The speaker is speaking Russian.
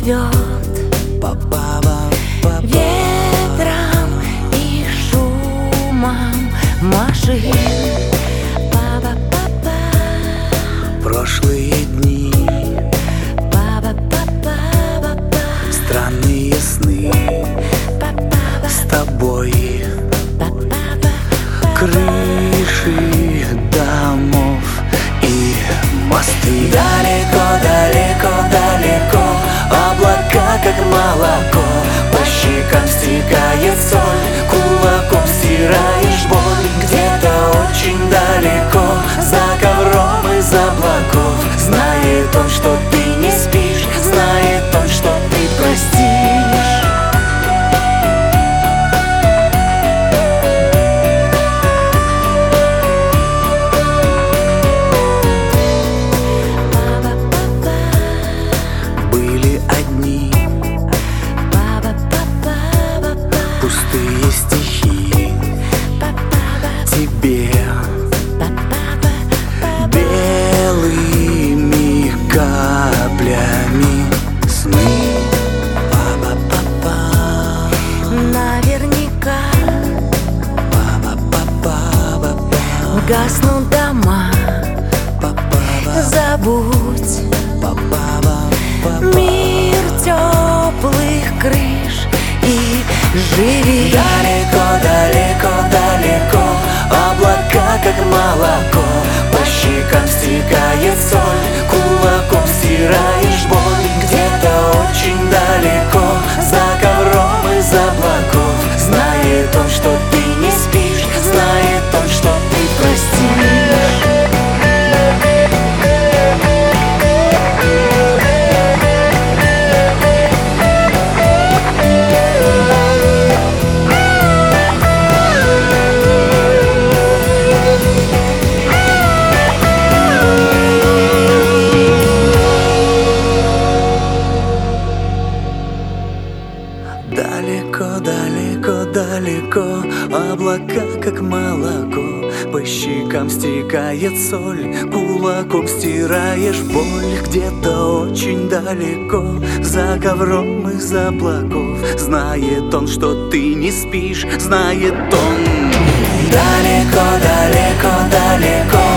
зовет ветром и шумом машин. Прошлые дни, странные сны с тобой. Крыши домов и мосты. Далеко, далеко, далеко облака, как молоко. По щекам стекает соль, кулаком стираешь боль. Где-то очень далеко, за ковром из облаков. Знает он, что ты не спишь, знает он, что ты простишь. Пустые стихи тебе белыми каплями сны. Наверняка гаснут дома. Забудь мир теплых крыш и живи. Далеко, далеко, далеко облака, как молоко. По щекам стекает соль, кулаком стираешь боль. Где-то очень далеко, за ковром из облаков. Знает он, что ты не спишь, знает он, что ты простишь. Далеко, далеко, далеко облака, как молоко. По щекам стекает соль, кулаком стираешь боль. Где-то очень далеко, за ковром из облаков. Знает он, что ты не спишь, знает он. Далеко, далеко, далеко